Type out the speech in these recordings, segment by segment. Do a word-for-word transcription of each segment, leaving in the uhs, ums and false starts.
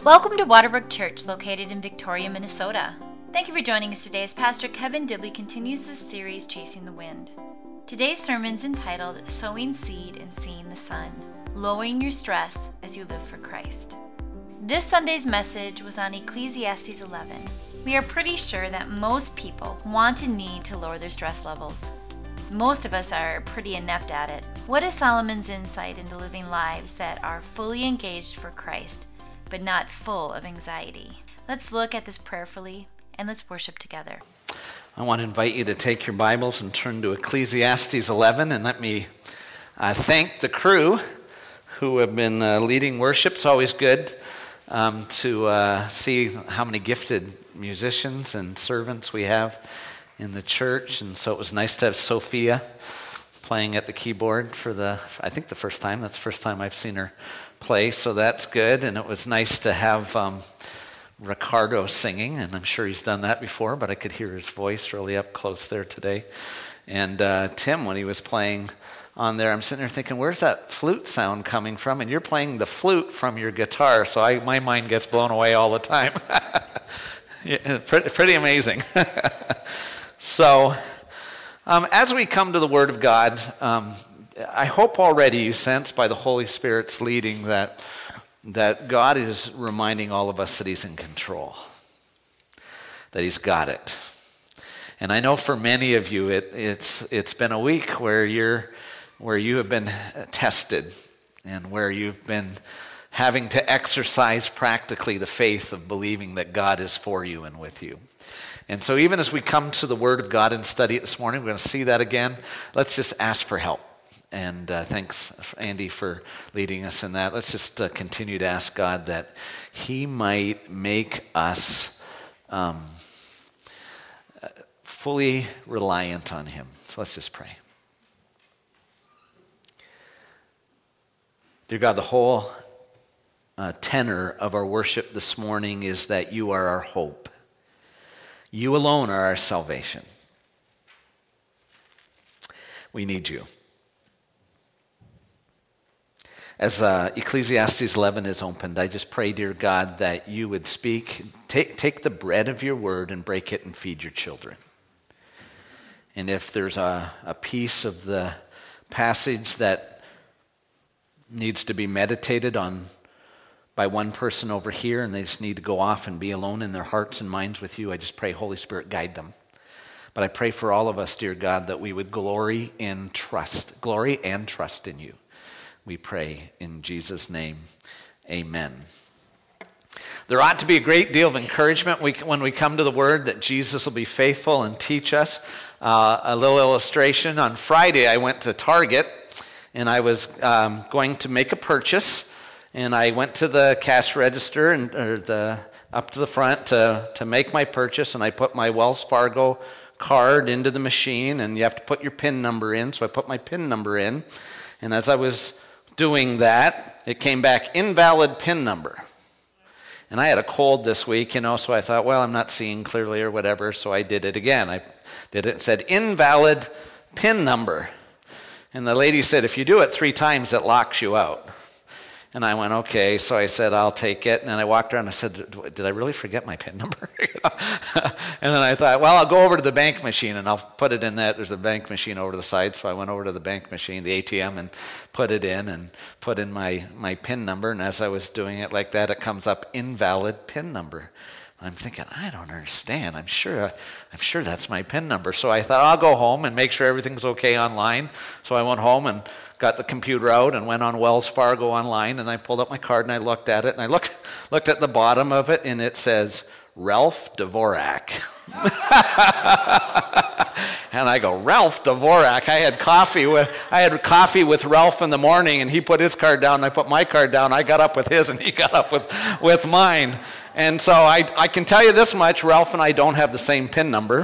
Welcome to Waterbrook Church, located in Victoria, Minnesota. Thank you for joining us today as Pastor Kevin Dibley continues this series, Chasing the Wind. Today's sermon is entitled, Sowing Seed and Seeing the Sun, Lowering Your Stress as You Live for Christ. This Sunday's message was on Ecclesiastes eleven. We are pretty sure that most people want and need to lower their stress levels. Most of us are pretty inept at it. What is Solomon's insight into living lives that are fully engaged for Christ, but not full of anxiety? Let's look at this prayerfully and let's worship together. I want to invite you to take your Bibles and turn to Ecclesiastes eleven, and let me uh, thank the crew who have been uh, leading worship. It's always good um, to uh, see how many gifted musicians and servants we have in the church, and so it was nice to have Sophia playing at the keyboard for the, I think the first time. That's the first time I've seen her play, so that's good. And it was nice to have um, Ricardo singing, and I'm sure he's done that before, but I could hear his voice really up close there today. And uh, Tim, when he was playing on there, I'm sitting there thinking, where's that flute sound coming from? And you're playing the flute from your guitar, so I, my mind gets blown away all the time. Yeah, pretty, pretty amazing. So, um, as we come to the Word of God, um, I hope already you sense by the Holy Spirit's leading that that God is reminding all of us that He's in control, that He's got it. And I know for many of you, it, it's it's been a week where you're where you have been tested and where you've been having to exercise practically the faith of believing that God is for you and with you. And so even as we come to the Word of God and study it this morning, we're going to see that again. Let's just ask for help. And uh, thanks, Andy, for leading us in that. Let's just uh, continue to ask God that He might make us um, fully reliant on Him. So let's just pray. Dear God, the whole uh, tenor of our worship this morning is that You are our hope. You alone are our salvation. We need You. As uh, Ecclesiastes eleven is opened, I just pray, dear God, that You would speak, take, take the bread of Your word and break it and feed Your children. And if there's a, a piece of the passage that needs to be meditated on by one person over here, and they just need to go off and be alone in their hearts and minds with You, I just pray, Holy Spirit, guide them. But I pray for all of us, dear God, that we would glory in trust, glory and trust in You. We pray in Jesus' name, amen. There ought to be a great deal of encouragement when we come to the Word that Jesus will be faithful and teach us. Uh, a little illustration, on Friday I went to Target, and I was um, going to make a purchase. And I went to the cash register and or the up to the front to, to make my purchase, and I put my Wells Fargo card into the machine, and you have to put your PIN number in, so I put my PIN number in. And as I was doing that, it came back invalid PIN number. And I had a cold this week, you know, so I thought, well, I'm not seeing clearly or whatever, so I did it again. I did it, it said invalid PIN number. And the lady said, if you do it three times, it locks you out. And I went, okay, so I said, I'll take it. And then I walked around and I said, did I really forget my PIN number? You know? And then I thought, well, I'll go over to the bank machine and I'll put it in that. There's a bank machine over to the side. So I went over to the bank machine, the A T M, and put it in and put in my, my PIN number. And as I was doing it like that, it comes up invalid PIN number. I'm thinking, I don't understand. I'm sure I'm sure that's my PIN number. So I thought, I'll go home and make sure everything's okay online. So I went home and got the computer out and went on Wells Fargo online, and I pulled up my card and I looked at it, and I looked looked at the bottom of it, and it says Ralph Dvorak. And I go, Ralph Dvorak. I had coffee with I had coffee with Ralph in the morning, and he put his card down, and I put my card down. I got up with his, and he got up with, with mine. And so I, I can tell you this much, Ralph and I don't have the same PIN number.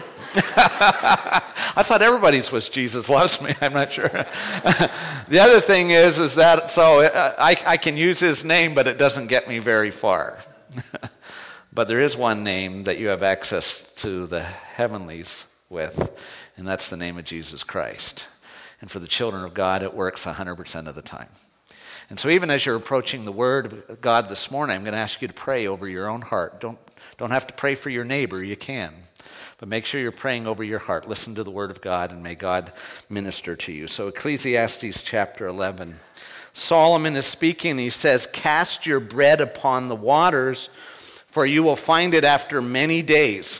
I thought everybody's was Jesus loves me. I'm not sure. The other thing is, is that, so I, I can use his name, but it doesn't get me very far. But there is one name that you have access to the heavenlies with, and that's the name of Jesus Christ. And for the children of God, it works one hundred percent of the time. And so even as you're approaching the Word of God this morning, I'm going to ask you to pray over your own heart. Don't, don't have to pray for your neighbor, you can. But make sure you're praying over your heart. Listen to the Word of God, and may God minister to you. So Ecclesiastes chapter eleven. Solomon is speaking, and he says, "Cast your bread upon the waters, for you will find it after many days.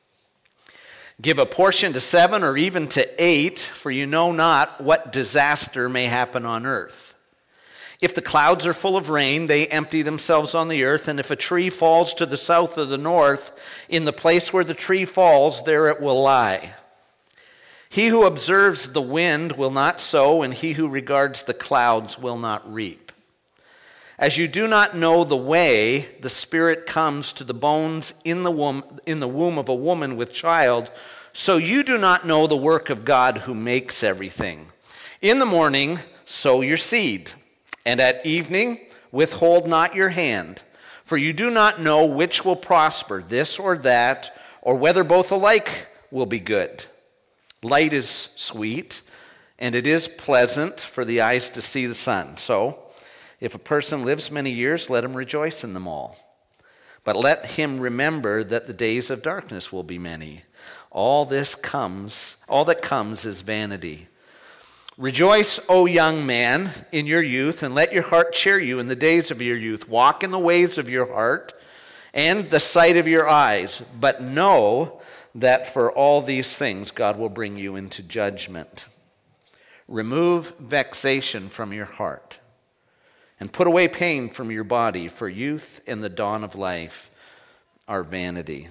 Give a portion to seven or even to eight, for you know not what disaster may happen on earth. If the clouds are full of rain, they empty themselves on the earth, and if a tree falls to the south or the north, in the place where the tree falls, there it will lie. He who observes the wind will not sow, and he who regards the clouds will not reap. As you do not know the way, the Spirit comes to the bones in the womb, in the womb of a woman with child, so you do not know the work of God who makes everything. In the morning, sow your seed, and at evening, withhold not your hand, for you do not know which will prosper, this or that, or whether both alike will be good. Light is sweet, and it is pleasant for the eyes to see the sun. So, if a person lives many years, let him rejoice in them all. But let him remember that the days of darkness will be many. All this comes, all that comes is vanity. Rejoice, O young man, in your youth, and let your heart cheer you in the days of your youth. Walk in the ways of your heart and the sight of your eyes. But know that for all these things God will bring you into judgment. Remove vexation from your heart, and put away pain from your body, for youth and the dawn of life are vanity."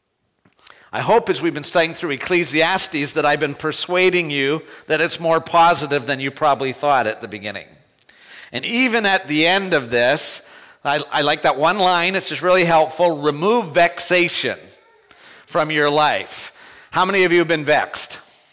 I hope as we've been studying through Ecclesiastes that I've been persuading you that it's more positive than you probably thought at the beginning. And even at the end of this, I, I like that one line, it's just really helpful. Remove vexation from your life. How many of you have been vexed?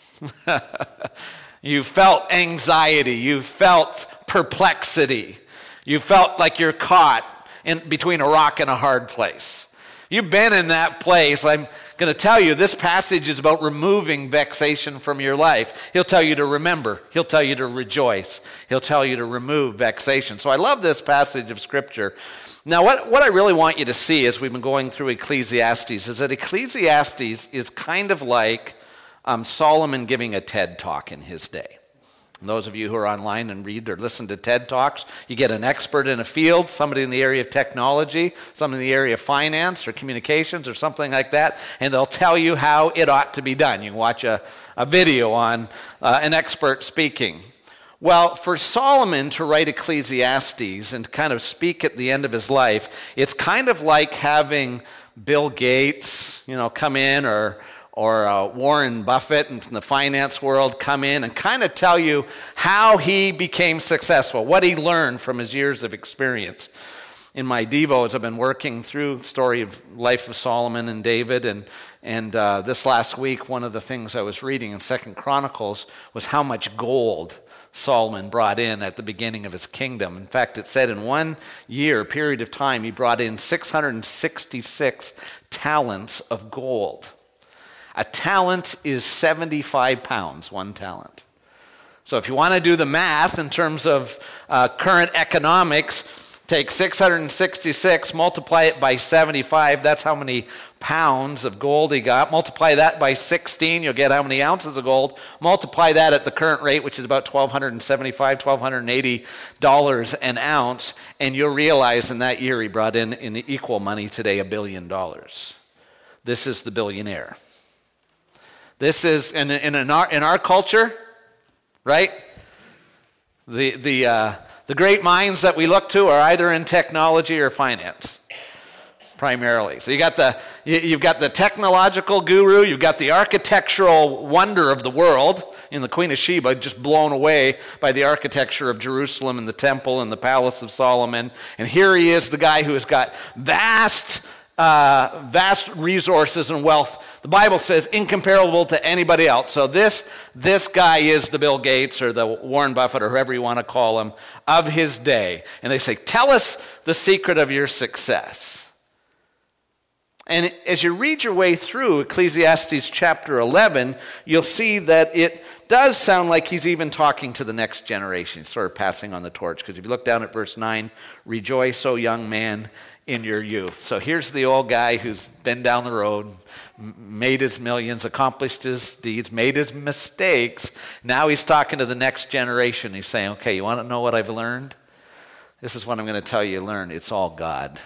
You felt anxiety. You felt perplexity. You felt like you're caught in between a rock and a hard place. You've been in that place. I'm going to tell you, this passage is about removing vexation from your life. He'll tell you to remember. He'll tell you to rejoice. He'll tell you to remove vexation. So I love this passage of Scripture. Now, what, what I really want you to see as we've been going through Ecclesiastes is that Ecclesiastes is kind of like um, Solomon giving a TED Talk in his day. And those of you who are online and read or listen to TED Talks, you get an expert in a field, somebody in the area of technology, somebody in the area of finance or communications or something like that, and they'll tell you how it ought to be done. You can watch a, a video on uh, an expert speaking. Well, for Solomon to write Ecclesiastes and to kind of speak at the end of his life, it's kind of like having Bill Gates, you know, come in, or or uh, Warren Buffett and from the finance world come in and kind of tell you how he became successful, what he learned from his years of experience. In my devos, I've been working through the story of life of Solomon and David, and and uh, this last week, one of the things I was reading in Second Chronicles was how much gold Solomon brought in at the beginning of his kingdom. In fact, it said in one year, period of time, he brought in six hundred sixty-six talents of gold. A talent is seventy-five pounds, one talent. So if you want to do the math in terms of uh, current economics, take six hundred sixty-six, multiply it by seventy-five, that's how many pounds of gold he got. Multiply that by sixteen, you'll get how many ounces of gold. Multiply that at the current rate, which is about twelve seventy-five, twelve eighty dollars an ounce, and you'll realize in that year he brought in, in equal money today, a billion dollars. This is the billionaire. This is, in, in, in, our, in our culture, right? The, the, uh, the great minds that we look to are either in technology or finance, primarily. So you got the, you, you've got the technological guru, you've got the architectural wonder of the world, in the Queen of Sheba, just blown away by the architecture of Jerusalem and the temple and the palace of Solomon. And here he is, the guy who has got vast Uh, vast resources and wealth. The Bible says incomparable to anybody else. So this, this guy is the Bill Gates or the Warren Buffett or whoever you want to call him of his day. And they say, tell us the secret of your success. And as you read your way through Ecclesiastes chapter eleven, you'll see that it does sound like he's even talking to the next generation, sort of passing on the torch. Because if you look down at verse nine, rejoice, O young man, in your youth. So here's the old guy who's been down the road, made his millions, accomplished his deeds, made his mistakes. Now he's talking to the next generation. He's saying, okay, you want to know what I've learned? This is what I'm going to tell you learn. It's all God.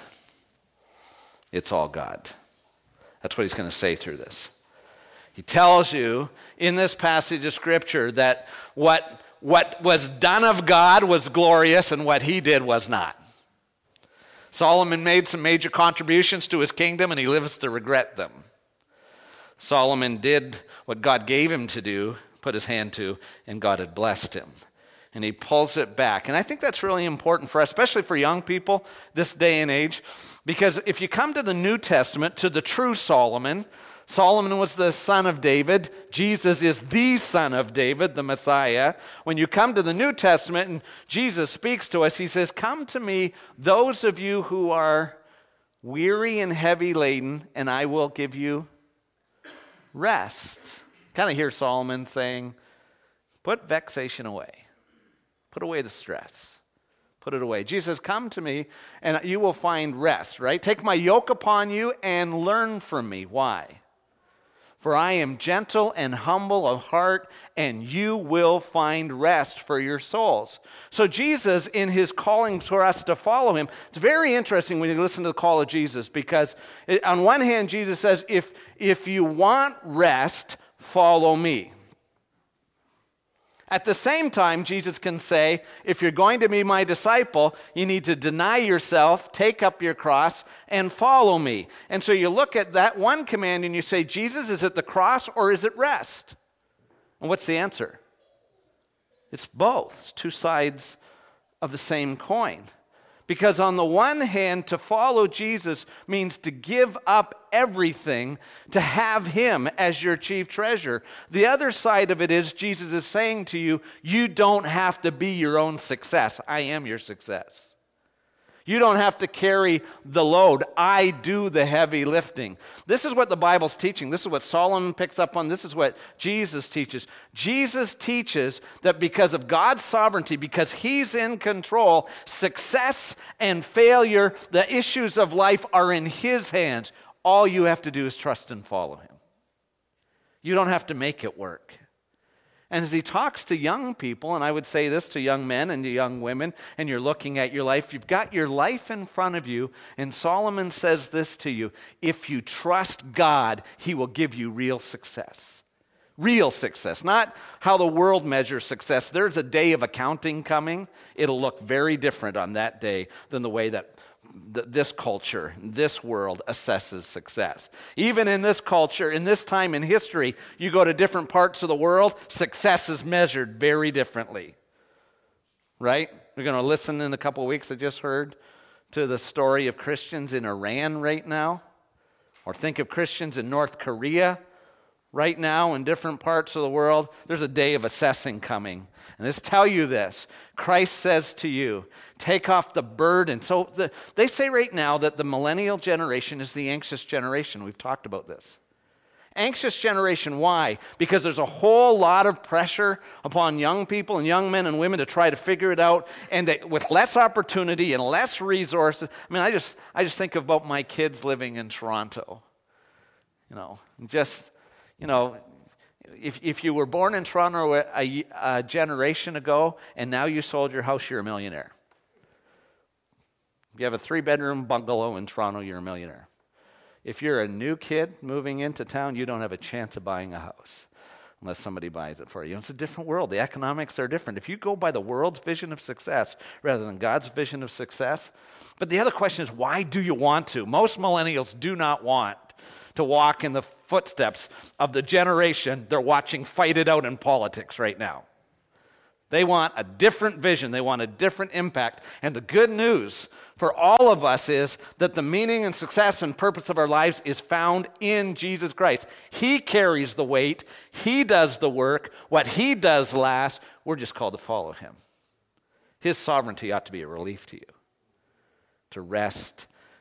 It's all God. That's what he's going to say through this. He tells you in this passage of Scripture that what, what was done of God was glorious and what he did was not. Solomon made some major contributions to his kingdom and he lives to regret them. Solomon did what God gave him to do, put his hand to, and God had blessed him. And he pulls it back. And I think that's really important for us, especially for young people this day and age. Because if you come to the New Testament, to the true Solomon, Solomon was the son of David. Jesus is the son of David, the Messiah. When you come to the New Testament and Jesus speaks to us, he says, come to me, those of you who are weary and heavy laden, and I will give you rest. Kind of hear Solomon saying, put vexation away. Put away the stress. Put it away. Jesus says, come to me and you will find rest, right? Take my yoke upon you and learn from me. Why? For I am gentle and humble of heart, and you will find rest for your souls. So Jesus, in his calling for us to follow him, it's very interesting when you listen to the call of Jesus, because it, on one hand, Jesus says, if, if you want rest, follow me. At the same time, Jesus can say, if you're going to be my disciple, you need to deny yourself, take up your cross, and follow me. And so you look at that one command and you say, Jesus, is it the cross or is it rest? And what's the answer? It's both. It's two sides of the same coin. Because on the one hand, to follow Jesus means to give up everything to have him as your chief treasure. The other side of it is Jesus is saying to you, you don't have to be your own success. I am your success. You don't have to carry the load. I do the heavy lifting. This is what the Bible's teaching. This is what Solomon picks up on. This is what Jesus teaches. Jesus teaches that because of God's sovereignty, because he's in control, success and failure, the issues of life are in his hands. All you have to do is trust and follow him. You don't have to make it work. And as he talks to young people, and I would say this to young men and to young women, and you're looking at your life, you've got your life in front of you, and Solomon says this to you, if you trust God, he will give you real success. Real success, not how the world measures success. There's a day of accounting coming. It'll look very different on that day than the way that this culture, this world assesses success. Even in this culture, in this time in history, you go to different parts of the world, success is measured very differently. Right? We're going to listen in a couple of weeks, I just heard, to the story of Christians in Iran right now. Or think of Christians in North Korea right now in different parts of the world. There's a day of assessing coming. And let's tell you this. Christ says to you, take off the burden. So the, they say right now that the millennial generation is the anxious generation. We've talked about this. Anxious generation, why? Because there's a whole lot of pressure upon young people and young men and women to try to figure it out, and they, with less opportunity and less resources. I mean, I just I just think about my kids living in Toronto. You know, just, you know, If if you were born in Toronto a, a generation ago and now you sold your house, you're a millionaire. If you have a three-bedroom bungalow in Toronto, you're a millionaire. If you're a new kid moving into town, you don't have a chance of buying a house unless somebody buys it for you. It's a different world. The economics are different. If you go by the world's vision of success rather than God's vision of success, but the other question is, why do you want to? Most millennials do not want to walk in the footsteps of the generation they're watching fight it out in politics right now. They want a different vision. They want a different impact. And the good news for all of us is that the meaning and success and purpose of our lives is found in Jesus Christ. He carries the weight. He does the work. What he does last, we're just called to follow him. His sovereignty ought to be a relief to you. To rest,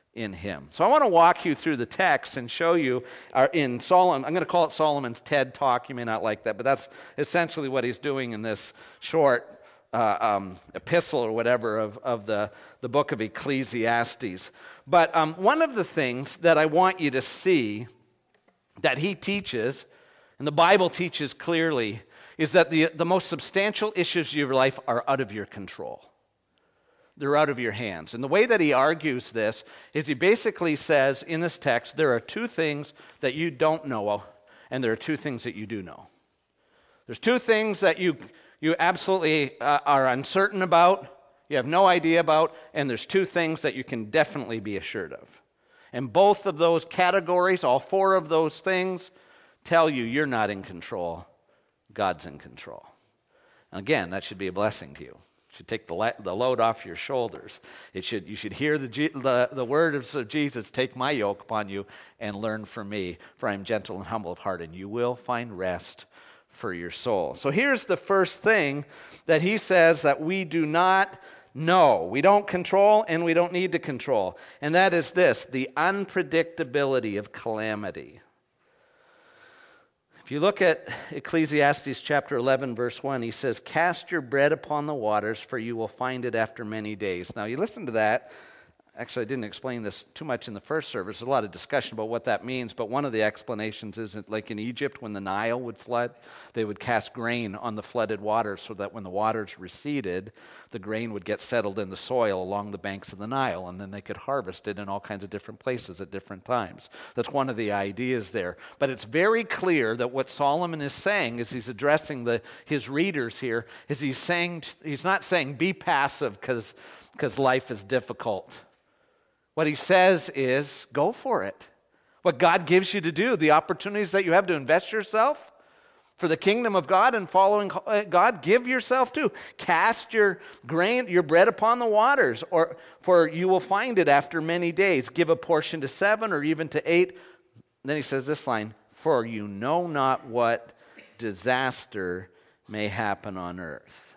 in him. So I want to walk you through the text and show you uh, in Solomon, I'm going to call it Solomon's TED Talk. You may not like that, but that's essentially what he's doing in this short uh, um, epistle or whatever of, of the, the book of Ecclesiastes. But um, one of the things that I want you to see that he teaches, and the Bible teaches clearly, is that the, the most substantial issues of your life are out of your control. They're out of your hands. And the way that he argues this is he basically says in this text, there are two things that you don't know, and there are two things that you do know. There's two things that you, you absolutely uh, are uncertain about, you have no idea about, and there's two things that you can definitely be assured of. And both of those categories, all four of those things, tell you you're not in control. God's in control. And again, that should be a blessing to you. It should take the, la- the load off your shoulders. It should you should hear the, G- the the words of Jesus, take my yoke upon you and learn from me, for I am gentle and humble of heart, and you will find rest for your soul. So here's the first thing that he says that we do not know. We don't control and we don't need to control. And that is this, the unpredictability of calamity. If you look at Ecclesiastes chapter eleven, verse one, he says, cast your bread upon the waters, for you will find it after many days. Now, you listen to that. Actually, I didn't explain this too much in the first service. There's a lot of discussion about what that means, but one of the explanations is that, like in Egypt, when the Nile would flood, they would cast grain on the flooded waters so that when the waters receded, the grain would get settled in the soil along the banks of the Nile, and then they could harvest it in all kinds of different places at different times. That's one of the ideas there. But it's very clear that what Solomon is saying, as he's addressing the, his readers here, is he's saying, he's not saying be passive because because life is difficult. What he says is, go for it. What God gives you to do, the opportunities that you have to invest yourself for the kingdom of God and following God, give yourself to. Cast your grain, your bread upon the waters, or for you will find it after many days. Give a portion to seven or even to eight. Then he says this line, for you know not what disaster may happen on earth.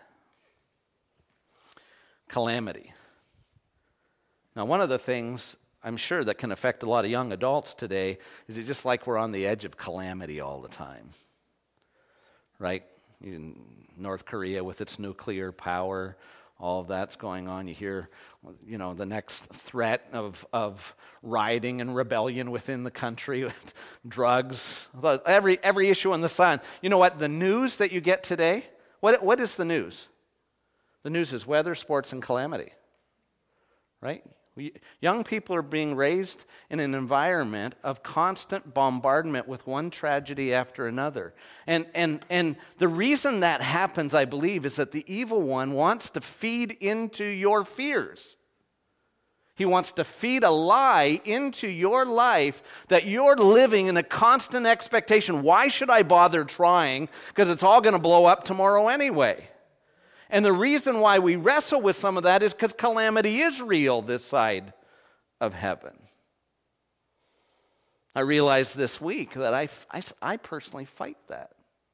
Calamity. Now, one of the things I'm sure that can affect a lot of young adults today is it just like we're on the edge of calamity all the time, right? In North Korea with its nuclear power, all of that's going on. You hear, you know, the next threat of of rioting and rebellion within the country, with drugs, every every issue in the sun. You know what? The news that you get today, what what is the news? The news is weather, sports, and calamity, right? We, young people are being raised in an environment of constant bombardment with one tragedy after another. And, and, and the reason that happens, I believe, is that the evil one wants to feed into your fears. He wants to feed a lie into your life that you're living in a constant expectation. Why should I bother trying? Because it's all going to blow up tomorrow anyway. And the reason why we wrestle with some of that is because calamity is real this side of heaven. I realized this week that I, I, I personally fight that.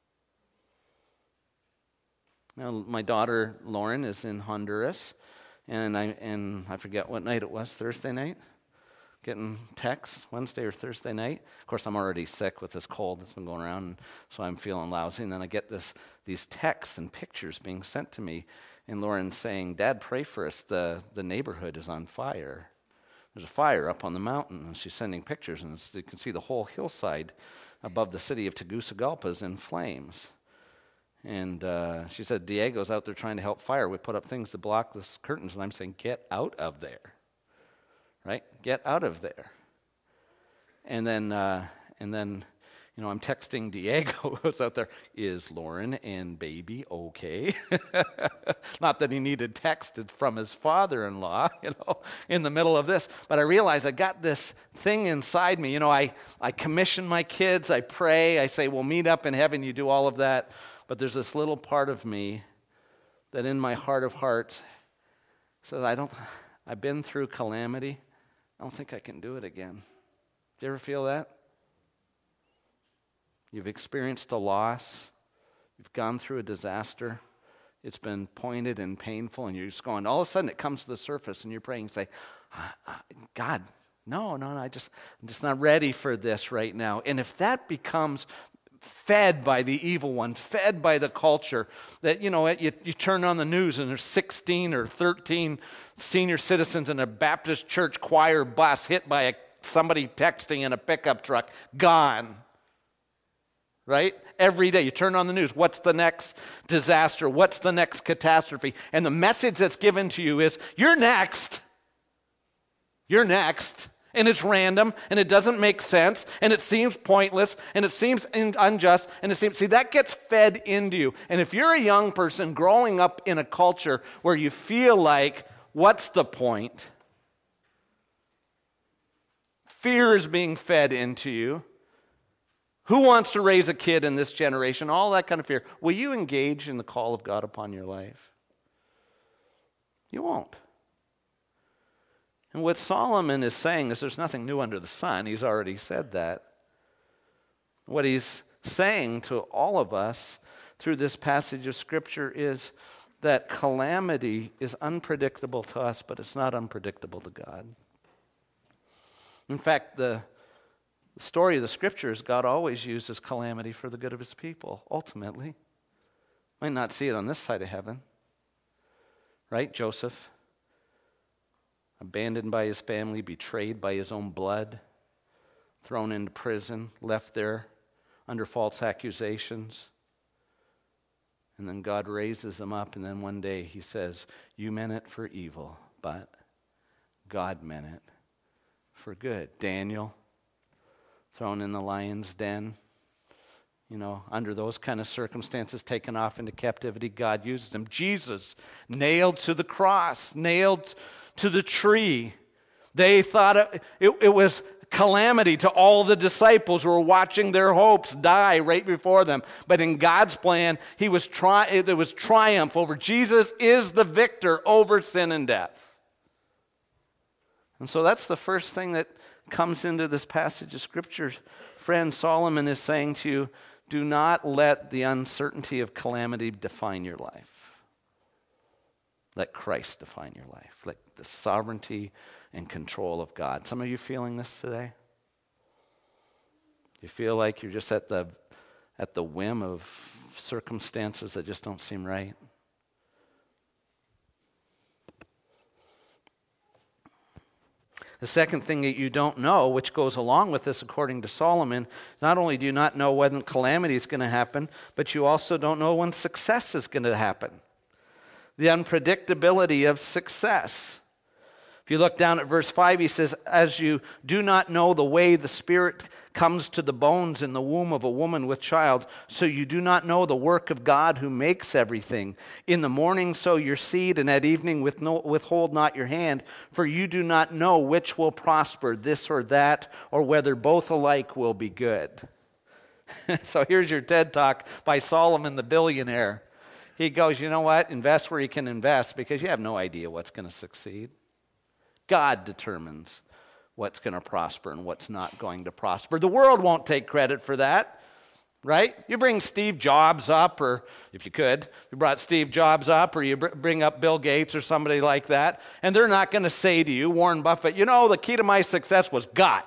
Now, my daughter Lauren is in Honduras, and I and I forget what night it was, Thursday night? Getting texts Wednesday or Thursday night. Of course, I'm already sick with this cold that's been going around, and so I'm feeling lousy. And then I get this these texts and pictures being sent to me, and Lauren's saying, Dad, pray for us. The, the neighborhood is on fire. There's a fire up on the mountain, and she's sending pictures, and you can see the whole hillside above the city of Tegucigalpa is in flames. And uh, she said, Diego's out there trying to help fire. We put up things to block the curtains, and I'm saying, get out of there. Right? Get out of there. And then, uh, and then, you know, I'm texting Diego, who's out there, is Lauren and baby okay? Not that he needed texted from his father-in-law, you know, in the middle of this. But I realized I got this thing inside me. You know, I, I commission my kids, I pray, I say, we'll meet up in heaven, you do all of that. But there's this little part of me that in my heart of hearts says, I don't, I've been through calamity. I don't think I can do it again. Do you ever feel that? You've experienced a loss. You've gone through a disaster. It's been pointed and painful, and you're just going, all of a sudden it comes to the surface, and you're praying and say, God, No, no, no, I just, I'm just not ready for this right now. And if that becomes fed by the evil one, fed by the culture, that, you know, you, you turn on the news and there's sixteen or thirteen senior citizens in a Baptist church choir bus hit by a, somebody texting in a pickup truck, gone. Right? Every day you turn on the news. What's the next disaster? What's the next catastrophe? And the message that's given to you is, you're next. You're next. And it's random, and it doesn't make sense, and it seems pointless, and it seems unjust, and it seems, see, that gets fed into you. And if you're a young person growing up in a culture where you feel like, what's the point? Fear is being fed into you. Who wants to raise a kid in this generation? All that kind of fear. Will you engage in the call of God upon your life? You won't. And what Solomon is saying is there's nothing new under the sun. He's already said that. What he's saying to all of us through this passage of Scripture is that calamity is unpredictable to us, but it's not unpredictable to God. In fact, the story of the Scriptures, God always uses calamity for the good of his people, ultimately. Might not see it on this side of heaven. Right, Joseph? Abandoned by his family, betrayed by his own blood, thrown into prison, left there under false accusations. And then God raises him up, and then one day he says, you meant it for evil, but God meant it for good. Daniel, thrown in the lion's den, you know, under those kind of circumstances, taken off into captivity, God uses him. Jesus, nailed to the cross, nailed to the tree. They thought it, it, it was calamity to all the disciples who were watching their hopes die right before them. But in God's plan, he was tri- there was triumph over. Jesus is the victor over sin and death. And so that's the first thing that comes into this passage of Scripture. Friend, Solomon is saying to you, do not let the uncertainty of calamity define your life. Let Christ define your life. Let the sovereignty and control of God. Some of you feeling this today? You feel like you're just at the at the whim of circumstances that just don't seem right? The second thing that you don't know, which goes along with this according to Solomon, not only do you not know when calamity is going to happen, but you also don't know when success is going to happen. The unpredictability of success. If you look down at verse five, he says, as you do not know the way the Spirit comes to the bones in the womb of a woman with child, so you do not know the work of God who makes everything. In the morning sow your seed, and at evening with no, withhold not your hand, for you do not know which will prosper, this or that, or whether both alike will be good. So here's your TED Talk by Solomon the billionaire. He goes, you know what? Invest where you can invest, because you have no idea what's going to succeed. God determines what's going to prosper and what's not going to prosper. The world won't take credit for that, right? You bring Steve Jobs up, or if you could, you brought Steve Jobs up, or you bring up Bill Gates or somebody like that, and they're not going to say to you, Warren Buffett, you know, the key to my success was God.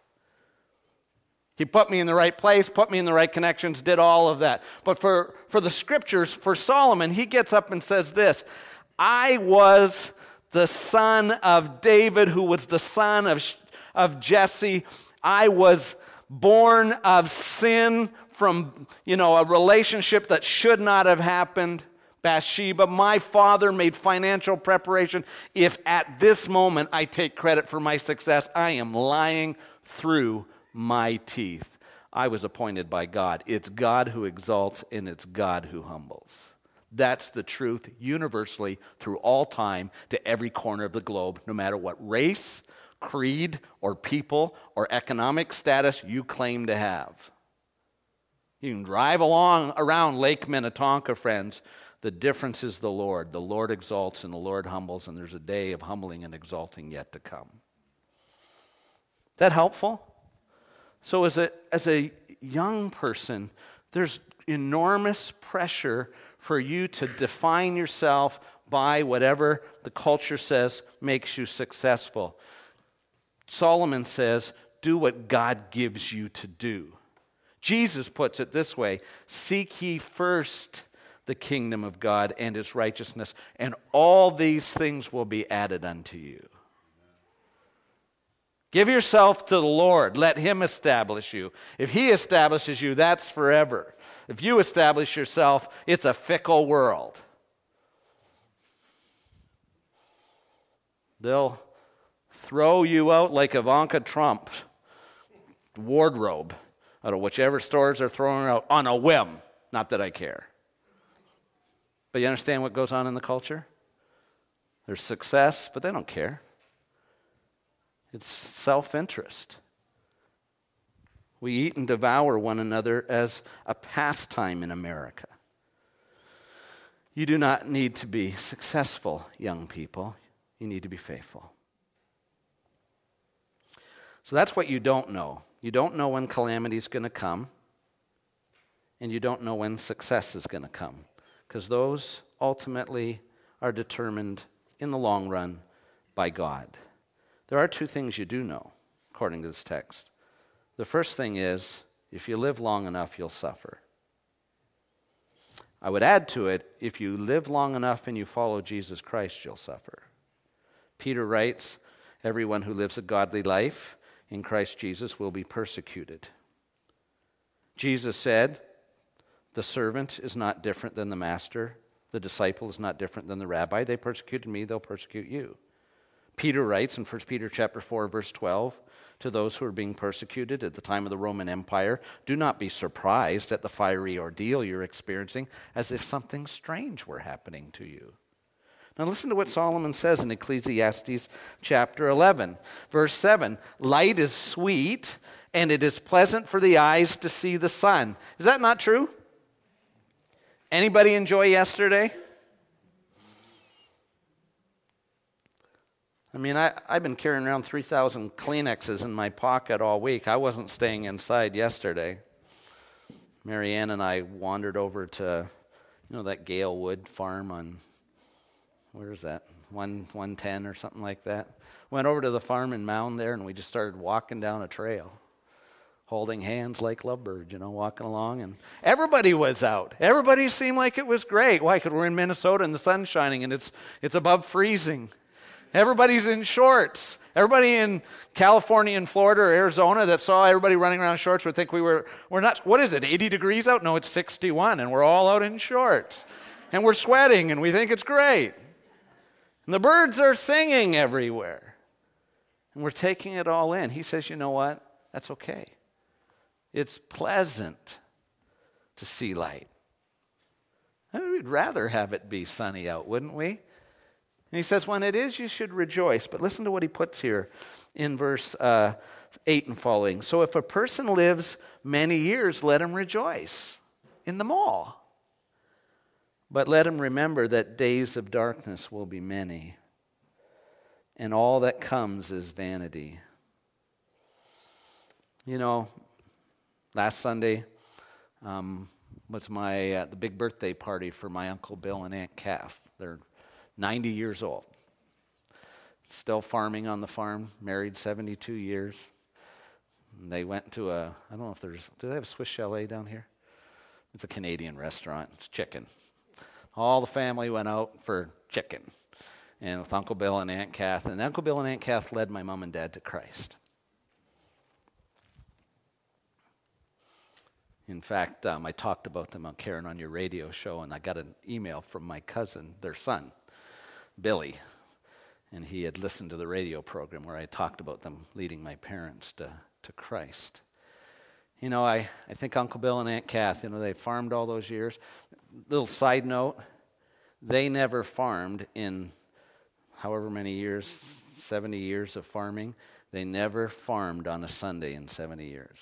He put me in the right place, put me in the right connections, did all of that. But for, for the Scriptures, for Solomon, he gets up and says this, I was the son of David, who was the son of, of Jesse. I was born of sin from, you know, a relationship that should not have happened, Bathsheba. My father made financial preparation. If at this moment I take credit for my success, I am lying through my teeth. I was appointed by God. It's God who exalts, and it's God who humbles. That's the truth universally through all time to every corner of the globe, no matter what race, creed, or people, or economic status you claim to have. You can drive along around Lake Minnetonka, friends. The difference is the Lord. The Lord exalts and the Lord humbles, and there's a day of humbling and exalting yet to come. Is that helpful? So as a, as a young person, there's enormous pressure for you to define yourself by whatever the culture says makes you successful. Solomon says, do what God gives you to do. Jesus puts it this way, seek ye first the kingdom of God and his righteousness, and all these things will be added unto you. Give yourself to the Lord. Let him establish you. If he establishes you, that's forever. If you establish yourself, it's a fickle world. They'll throw you out like Ivanka Trump's wardrobe out of whichever stores they're throwing her out on a whim. Not that I care. But you understand what goes on in the culture? There's success, but they don't care. It's self-interest. We eat and devour one another as a pastime in America. You do not need to be successful, young people. You need to be faithful. So that's what you don't know. You don't know when calamity is going to come, and you don't know when success is going to come, because those ultimately are determined in the long run by God. There are two things you do know, according to this text. The first thing is, if you live long enough, you'll suffer. I would add to it, if you live long enough and you follow Jesus Christ, you'll suffer. Peter writes, everyone who lives a godly life in Christ Jesus will be persecuted. Jesus said, the servant is not different than the master. The disciple is not different than the rabbi. They persecuted me, they'll persecute you. Peter writes in First Peter chapter four, verse twelve, to those who are being persecuted at the time of the Roman Empire, do not be surprised at the fiery ordeal you're experiencing as if something strange were happening to you. Now listen to what Solomon says in Ecclesiastes chapter eleven, verse seven. Light is sweet, and it is pleasant for the eyes to see the sun. Is that not true? Anybody enjoy yesterday? I mean, I, I've been carrying around three thousand Kleenexes in my pocket all week. I wasn't staying inside yesterday. Marianne and I wandered over to, you know, that Gale Wood farm on, where is that, one ten or something like that. Went over to the farm in Mound there, and we just started walking down a trail, holding hands like lovebirds, you know, walking along. And everybody was out. Everybody seemed like it was great. Why? Because we're in Minnesota and the sun's shining and it's it's above freezing. Everybody's in shorts. Everybody in California and Florida or Arizona that saw everybody running around in shorts would think we were, we're not, what is it, eighty degrees out? No, it's sixty-one, and we're all out in shorts. And we're sweating, and we think it's great. And the birds are singing everywhere. And we're taking it all in. He says, you know what? That's okay. It's pleasant to see light. I mean, we'd rather have it be sunny out, wouldn't we? And he says, when it is, you should rejoice. But listen to what he puts here in verse uh, eight and following. So if a person lives many years, let him rejoice in them all. But let him remember that days of darkness will be many, and all that comes is vanity. You know, last Sunday um, was my uh, the big birthday party for my Uncle Bill and Aunt Kath. They're ninety years old. Still farming on the farm, married seventy-two years. And they went to a, I don't know if there's, do they have a Swiss Chalet down here? It's a Canadian restaurant. It's chicken. All the family went out for chicken. And with Uncle Bill and Aunt Kath. And Uncle Bill and Aunt Kath led my mom and dad to Christ. In fact, um, I talked about them on Karen on your radio show, and I got an email from my cousin, their son, Billy, and he had listened to the radio program where I talked about them leading my parents to, to Christ. You know, I, I think Uncle Bill and Aunt Kath, you know, they farmed all those years. Little side note, they never farmed in however many years, seventy years of farming. They never farmed on a Sunday in seventy years.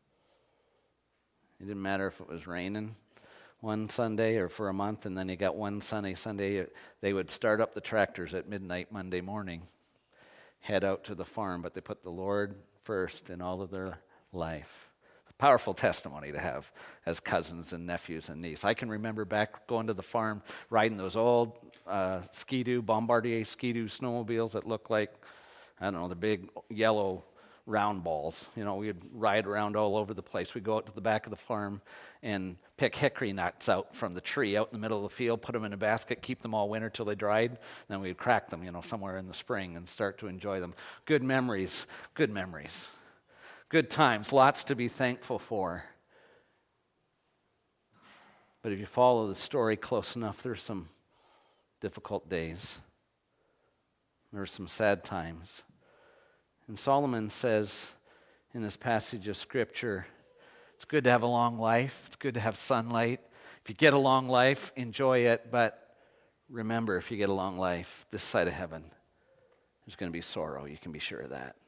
It didn't matter if it was raining one Sunday or for a month, and then you got one sunny Sunday. They would start up the tractors at midnight Monday morning, head out to the farm, but they put the Lord first in all of their life. A powerful testimony to have as cousins and nephews and nieces. I can remember back going to the farm, riding those old uh, Ski-Doo, Bombardier Ski-Doo snowmobiles that looked like I don't know, the big yellow round balls. You know, we'd ride around all over the place. We'd go out to the back of the farm and pick hickory nuts out from the tree out in the middle of the field, put them in a basket, keep them all winter till they dried. Then we'd crack them, you know, somewhere in the spring and start to enjoy them. Good memories, good memories. Good times, lots to be thankful for. But if you follow the story close enough, there's some difficult days. There's some sad times. And Solomon says in this passage of Scripture, it's good to have a long life. It's good to have sunlight. If you get a long life, enjoy it. But remember, if you get a long life, this side of heaven, there's going to be sorrow. You can be sure of that.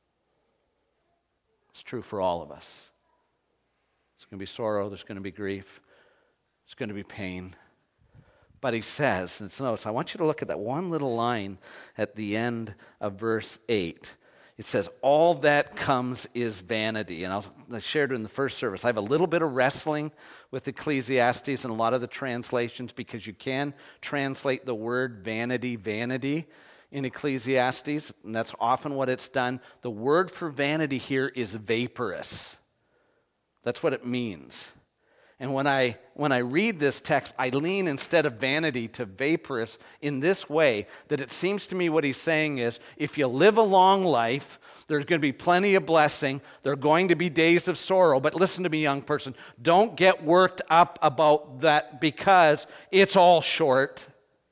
It's true for all of us. There's going to be sorrow. There's going to be grief. There's going to be pain. But he says, and it's notice, I want you to look at that one little line at the end of verse eight. It says, all that comes is vanity. And I'll, I shared it in the first service. I have a little bit of wrestling with Ecclesiastes and a lot of the translations because you can translate the word vanity, vanity in Ecclesiastes. And that's often what it's done. The word for vanity here is vaporous. That's what it means. And when I when I read this text, I lean instead of vanity to vaporous in this way, that it seems to me what he's saying is, if you live a long life, there's going to be plenty of blessing. There are going to be days of sorrow. But listen to me, young person, don't get worked up about that because it's all short.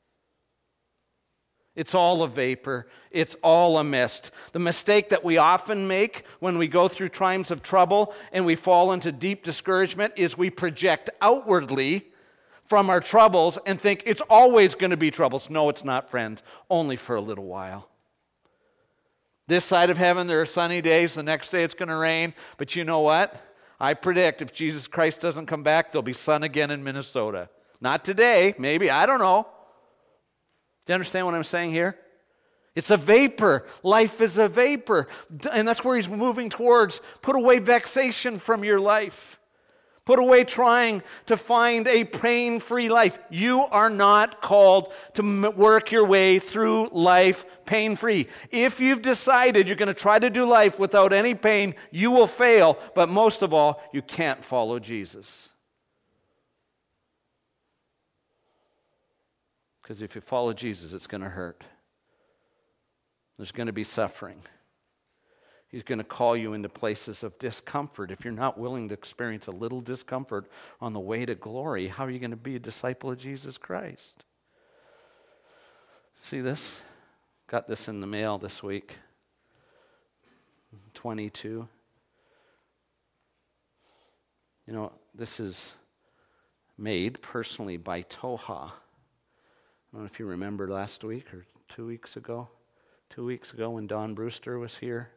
It's all a vapor. It's all a mist. The mistake that we often make when we go through times of trouble and we fall into deep discouragement is we project outwardly from our troubles and think it's always going to be troubles. No, it's not, friends. Only for a little while. This side of heaven, there are sunny days. The next day it's going to rain. But you know what? I predict if Jesus Christ doesn't come back, there'll be sun again in Minnesota. Not today, maybe. I don't know. Do you understand what I'm saying here? It's a vapor. Life is a vapor. And that's where he's moving towards. Put away vexation from your life. Put away trying to find a pain-free life. You are not called to work your way through life pain-free. If you've decided you're going to try to do life without any pain, you will fail. But most of all, you can't follow Jesus. Because if you follow Jesus, it's going to hurt. There's going to be suffering. He's going to call you into places of discomfort. If you're not willing to experience a little discomfort on the way to glory, how are you going to be a disciple of Jesus Christ? See this? Got this in the mail this week. twenty-two. You know, this is made personally by Toha. I don't know if you remember last week or two weeks ago. Two weeks ago when Don Brewster was here.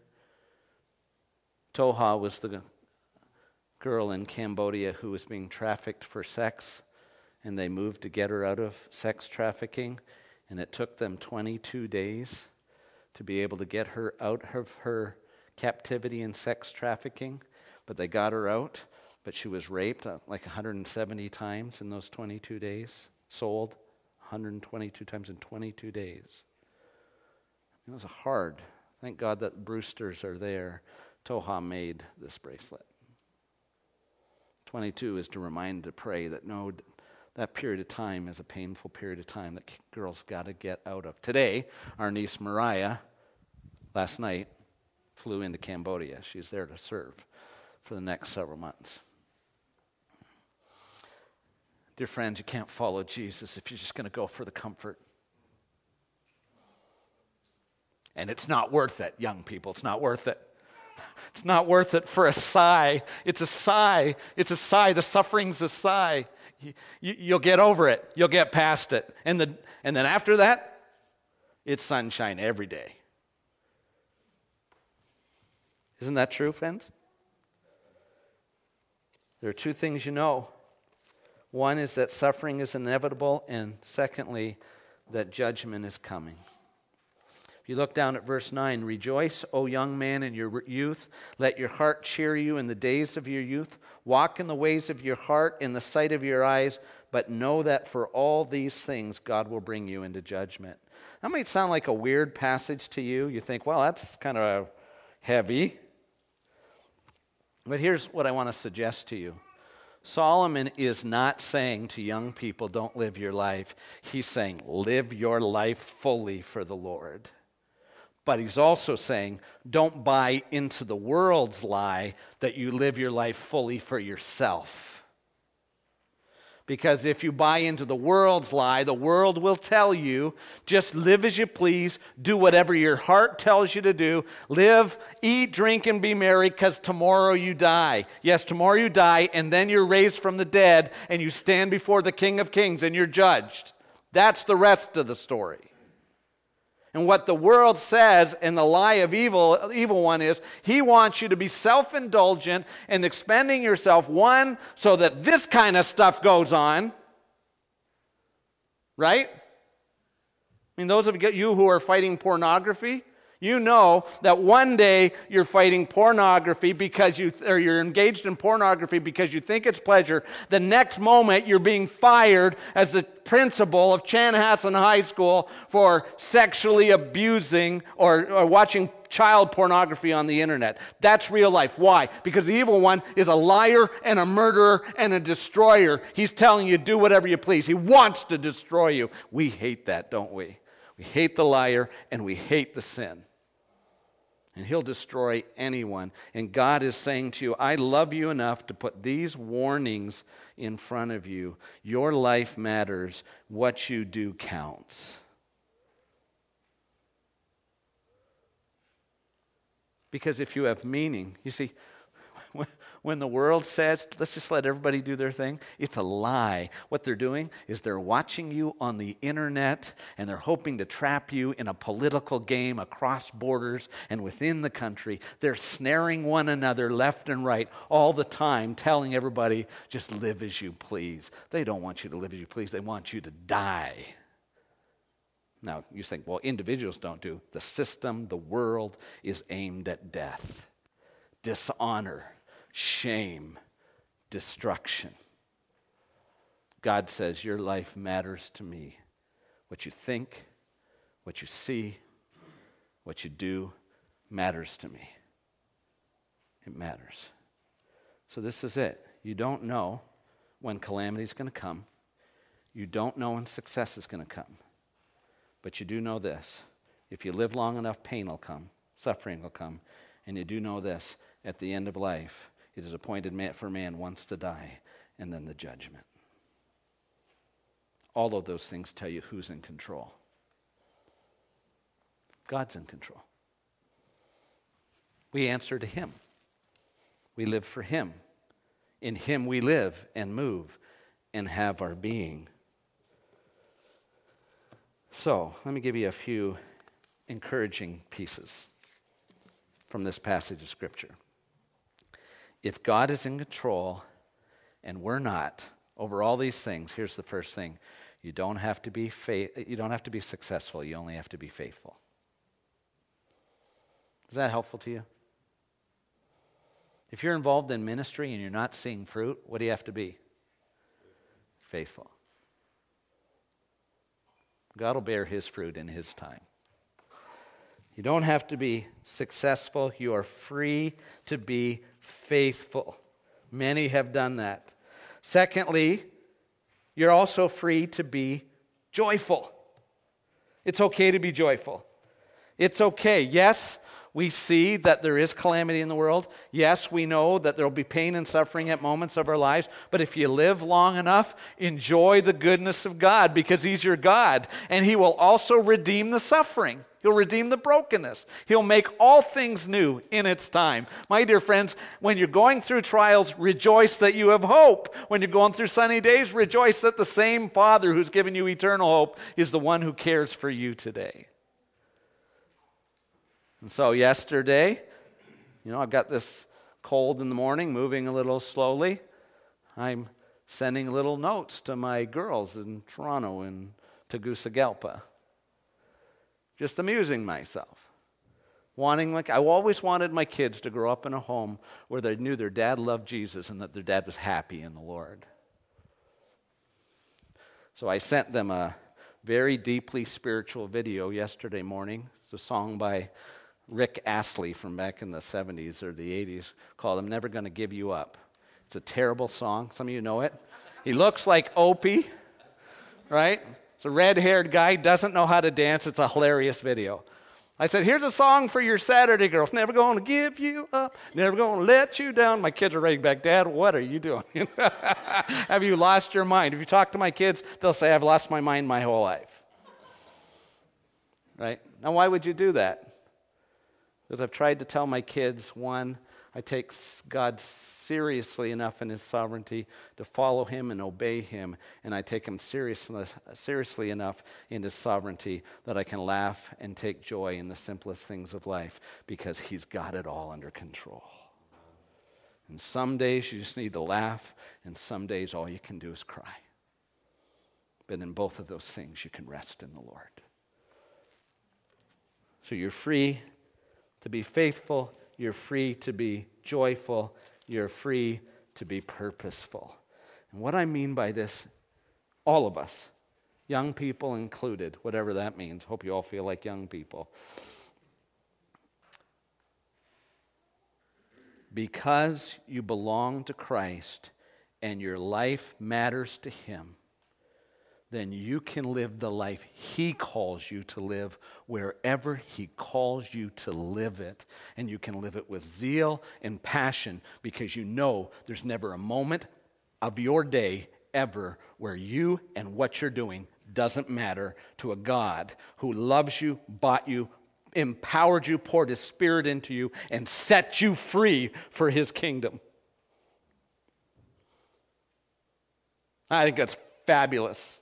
Toha was the girl in Cambodia who was being trafficked for sex, and they moved to get her out of sex trafficking, and it took them twenty-two days to be able to get her out of her captivity in sex trafficking, but they got her out, but she was raped uh, like one hundred seventy times in those twenty-two days, sold one hundred twenty-two times in twenty-two days. It was hard. Thank God that Brewsters are there. Toha made this bracelet. twenty-two is to remind to pray that no, that period of time is a painful period of time that girls got to get out of. Today, our niece Mariah, last night, flew into Cambodia. She's there to serve for the next several months. Dear friends, you can't follow Jesus if you're just going to go for the comfort. And it's not worth it, young people. It's not worth it. It's not worth it for a sigh. It's a sigh. It's a sigh. The suffering's a sigh. You, you, you'll get over it. You'll get past it. And, the, and then after that, it's sunshine every day. Isn't that true, friends? There are two things you know. One is that suffering is inevitable, and secondly, that judgment is coming. If you look down at verse nine, rejoice, O young man, in your youth. Let your heart cheer you in the days of your youth. Walk in the ways of your heart, in the sight of your eyes. but know that for all these things God will bring you into judgment. That might sound like a weird passage to you. You think, well, that's kind of heavy. But here's what I want to suggest to you. Solomon is not saying to young people, don't live your life. He's saying, live your life fully for the Lord. But he's also saying, don't buy into the world's lie that you live your life fully for yourself. Because if you buy into the world's lie, the world will tell you, just live as you please, do whatever your heart tells you to do, live, eat, drink, and be merry, because tomorrow you die. Yes, tomorrow you die, and then you're raised from the dead, and you stand before the King of Kings, and you're judged. That's the rest of the story. And what the world says, and the lie of evil, evil one is, he wants you to be self-indulgent and expending yourself, one, so that this kind of stuff goes on. Right? I mean, those of you who are fighting pornography, you know that one day you're fighting pornography because you, or you're engaged in pornography because you think it's pleasure. The next moment you're being fired as the principal of Chanhassen High School for sexually abusing or, or watching child pornography on the internet. That's real life. Why? Because the evil one is a liar and a murderer and a destroyer. He's telling you do whatever you please. He wants to destroy you. We hate that, don't we? We hate the liar and we hate the sin. And he'll destroy anyone. And God is saying to you, I love you enough to put these warnings in front of you. Your life matters. What you do counts. Because if you have meaning, you see, when the world says, let's just let everybody do their thing, it's a lie. What they're doing is they're watching you on the internet and they're hoping to trap you in a political game across borders and within the country. They're snaring one another left and right all the time, telling everybody, just live as you please. They don't want you to live as you please. They want you to die. Now, you think, well, individuals don't do. The system, the world is aimed at death, dishonor, shame, destruction. God says, your life matters to me. What you think, what you see, what you do matters to me. It matters. So this is it. You don't know when calamity is going to come. You don't know when success is going to come. But you do know this. If you live long enough, pain will come. Suffering will come. And you do know this. At the end of life, it is appointed for man once to die, and then the judgment. All of those things tell you who's in control. God's in control. We answer to him. We live for him. In him we live and move and have our being. So, let me give you a few encouraging pieces from this passage of Scripture. If God is in control and we're not, over all these things, here's the first thing. You don't have to be faith, you don't have to be successful, you only have to be faithful. Is that helpful to you? If you're involved in ministry and you're not seeing fruit, what do you have to be? Faithful. God will bear his fruit in his time. You don't have to be successful. You are free to be faithful. Many have done that. Secondly, you're also free to be joyful. It's okay to be joyful. It's okay. Yes, we see that there is calamity in the world. Yes, we know that there will be pain and suffering at moments of our lives. But if you live long enough, enjoy the goodness of God because he's your God. And he will also redeem the suffering. He'll redeem the brokenness. He'll make all things new in its time. My dear friends, when you're going through trials, rejoice that you have hope. When you're going through sunny days, rejoice that the same Father who's given you eternal hope is the one who cares for you today. And so yesterday, you know, I've got this cold in the morning, moving a little slowly. I'm sending little notes to my girls in Toronto and Tegucigalpa. Just amusing myself. Wanting, like, I always wanted my kids to grow up in a home where they knew their dad loved Jesus and that their dad was happy in the Lord. So I sent them a very deeply spiritual video yesterday morning. It's a song by Rick Astley from back in the seventies or the eighties called I'm Never Gonna Give You Up. It's a terrible song. Some of you know it. He looks like Opie, right? It's a red-haired guy, doesn't know how to dance. It's a hilarious video. I said, here's a song for your Saturday girls. Never gonna give you up. Never gonna let you down. My kids are writing back, Dad, what are you doing? Have you lost your mind? If you talk to my kids, they'll say, I've lost my mind my whole life. Right? Now, why would you do that? Because I've tried to tell my kids, one, I take God seriously enough in his sovereignty to follow him and obey him, and I take him seriously, seriously enough in his sovereignty that I can laugh and take joy in the simplest things of life because he's got it all under control. And some days you just need to laugh, and some days all you can do is cry. But in both of those things, you can rest in the Lord. So you're free to be faithful. You're free to be joyful. You're free to be purposeful. And what I mean by this, all of us, young people included, whatever that means, hope you all feel like young people. Because you belong to Christ and your life matters to him, then you can live the life he calls you to live wherever he calls you to live it. And you can live it with zeal and passion because you know there's never a moment of your day ever where you and what you're doing doesn't matter to a God who loves you, bought you, empowered you, poured his Spirit into you, and set you free for his kingdom. I think that's fabulous.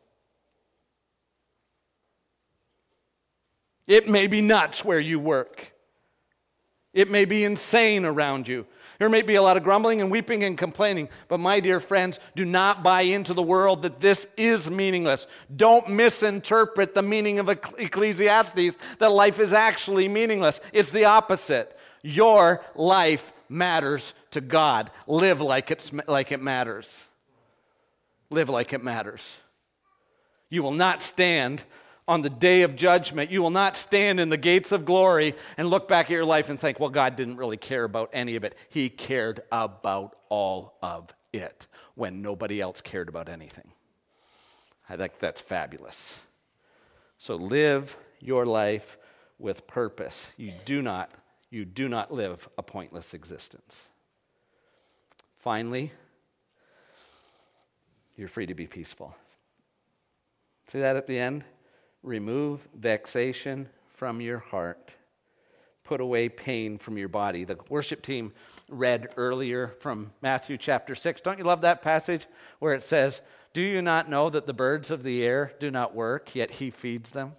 It may be nuts where you work. It may be insane around you. There may be a lot of grumbling and weeping and complaining. But my dear friends, do not buy into the world that this is meaningless. Don't misinterpret the meaning of Ecclesiastes that life is actually meaningless. It's the opposite. Your life matters to God. Live like it's like it matters. Live like it matters. You will not stand on the day of judgment. You will not stand in the gates of glory and look back at your life and think, well, God didn't really care about any of it. He cared about all of it when nobody else cared about anything. I think that's fabulous. So live your life with purpose. You do not, you do not live a pointless existence. Finally, you're free to be peaceful. See that at the end? Remove vexation from your heart. Put away pain from your body. The worship team read earlier from Matthew chapter six. Don't you love that passage where it says, do you not know that the birds of the air do not work, yet he feeds them?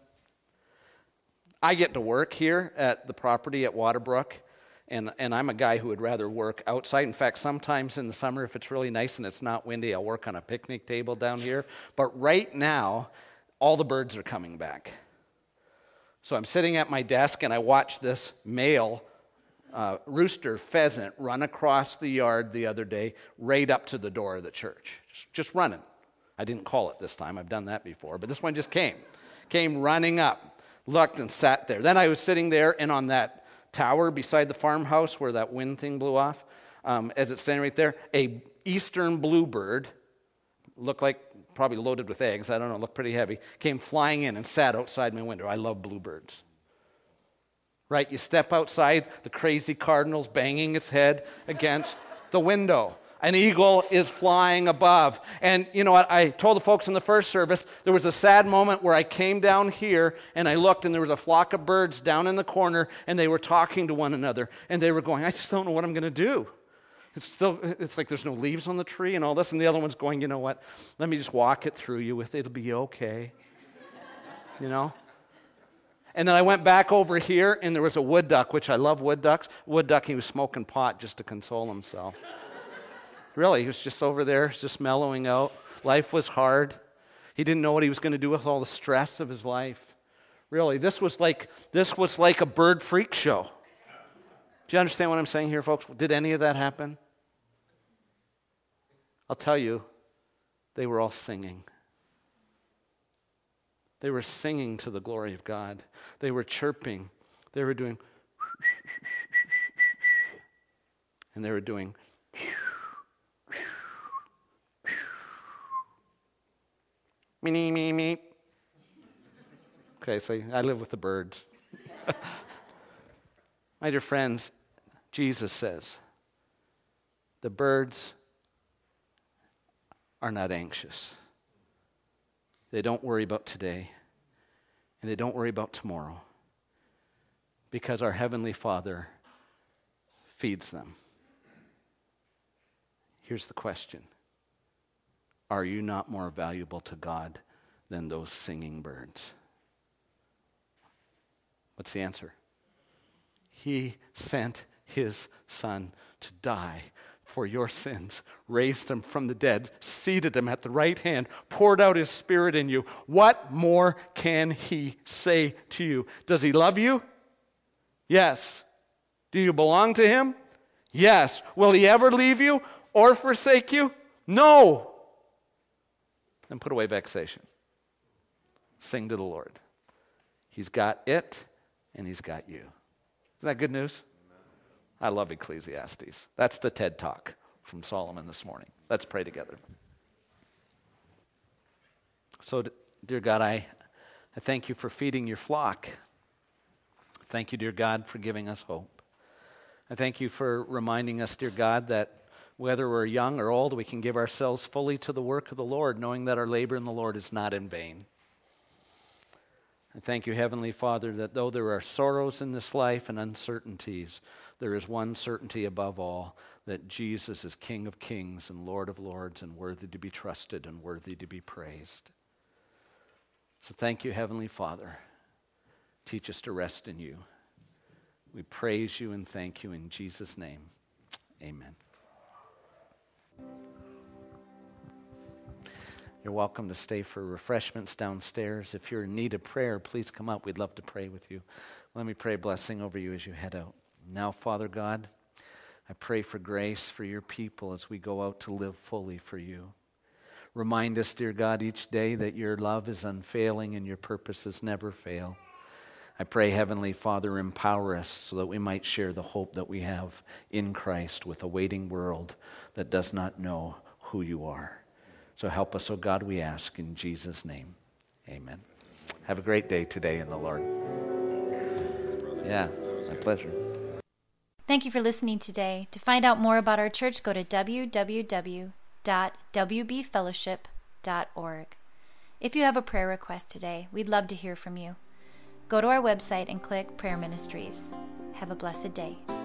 I get to work here at the property at Waterbrook, and, and I'm a guy who would rather work outside. In fact, sometimes in the summer, if it's really nice and it's not windy, I'll work on a picnic table down here. But right now, all the birds are coming back. So I'm sitting at my desk and I watch this male uh, rooster pheasant run across the yard the other day, right up to the door of the church. Just, just running. I didn't call it this time. I've done that before. But this one just came. Came running up, looked and sat there. Then I was sitting there and on that tower beside the farmhouse where that wind thing blew off, um, as it's standing right there, a eastern bluebird, looked like probably loaded with eggs, I don't know, looked pretty heavy, came flying in and sat outside my window. I love bluebirds. Right? You step outside, the crazy cardinal's banging its head against the window. An eagle is flying above. And you know what? I told the folks in the first service, there was a sad moment where I came down here and I looked and there was a flock of birds down in the corner and they were talking to one another. And they were going, I just don't know what I'm going to do. It's still, it's like there's no leaves on the tree and all this. And the other one's going, you know what? Let me just walk it through you with it. It'll be okay. You know? And then I went back over here and there was a wood duck, which I love wood ducks. Wood duck, he was smoking pot just to console himself. Really, he was just over there, just mellowing out. Life was hard. He didn't know what he was going to do with all the stress of his life. Really, this was like this was like a bird freak show. Do you understand what I'm saying here, folks? Did any of that happen? I'll tell you, they were all singing. They were singing to the glory of God. They were chirping. They were doing, and they were doing, me, me, me. Okay, so I live with the birds. My dear friends, Jesus says, the birds are not anxious. They don't worry about today, and they don't worry about tomorrow, because our Heavenly Father feeds them. Here's the question. Are you not more valuable to God than those singing birds? What's the answer? He sent his Son to die for your sins, raised him from the dead, seated him at the right hand, poured out his Spirit in you. What more can he say to you? Does he love you? Yes. Do you belong to him? Yes. Will he ever leave you or forsake you? No. Then put away vexation. Sing to the Lord. He's got it, and he's got you. Isn't that good news? I love Ecclesiastes. That's the TED Talk from Solomon this morning. Let's pray together. So, dear God, I, I thank you for feeding your flock. Thank you, dear God, for giving us hope. I thank you for reminding us, dear God, that whether we're young or old, we can give ourselves fully to the work of the Lord, knowing that our labor in the Lord is not in vain. I thank you, Heavenly Father, that though there are sorrows in this life and uncertainties, there is one certainty above all, that Jesus is King of kings and Lord of lords and worthy to be trusted and worthy to be praised. So thank you, Heavenly Father. Teach us to rest in you. We praise you and thank you in Jesus' name. Amen. You're welcome to stay for refreshments downstairs. If you're in need of prayer, please come up. We'd love to pray with you. Let me pray a blessing over you as you head out. Now, Father God, I pray for grace for your people as we go out to live fully for you. Remind us, dear God, each day that your love is unfailing and your purposes never fail. I pray, Heavenly Father, empower us so that we might share the hope that we have in Christ with a waiting world that does not know who you are. So help us, oh God, we ask in Jesus' name. Amen. Have a great day today in the Lord. Yeah, my pleasure. Thank you for listening today. To find out more about our church, go to w w w dot w b fellowship dot org. If you have a prayer request today, we'd love to hear from you. Go to our website and click Prayer Ministries. Have a blessed day.